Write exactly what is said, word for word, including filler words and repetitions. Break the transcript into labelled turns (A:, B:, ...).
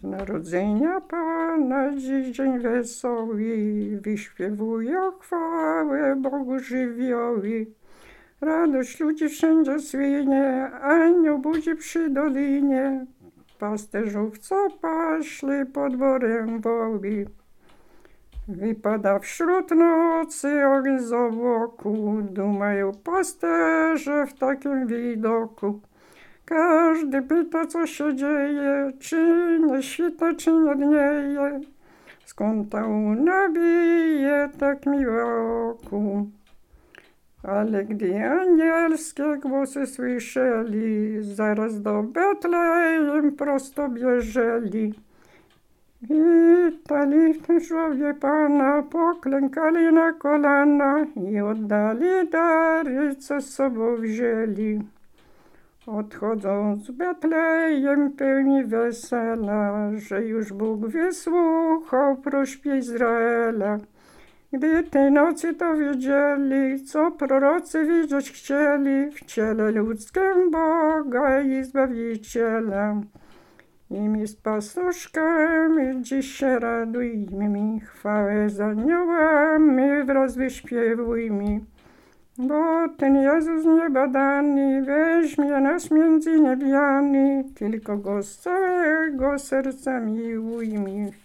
A: Z narodzenia Pana dziś dzień wesoły, wyśpiewują chwałę Bogu żywioły. Radość ludzi wszędzie słynie, anioł budzi przy dolinie. Pasterzów, co paśli pod dworem woły. Wypada wśród nocy ogień z obłoku, dumają pasterze w takim widoku. Każdy pyta, co się dzieje, czy nie świta, czy nie dnieje. Skąd ta łuna bije tak mi w oku? Ale gdy anielskie głosy słyszeli, zaraz do Betlejem prosto bieżeli. Witali w tym słowie Pana, poklękali na kolana i oddali dary, co z sobą wzięli. Odchodząc z Betlejem pełni wesela, że już Bóg wysłuchał prośb Izraela. Gdy tej nocy to wiedzieli, co prorocy widzieć chcieli, w ciele ludzkim Boga i Zbawiciela. Im jest pastuszkami, dziś się radujmy, chwałę z aniołami wraz wyśpiewujmy. Bo ten Jezus niebadany weźmie nas między niebiany, tylko Go z całego serca miłujmy.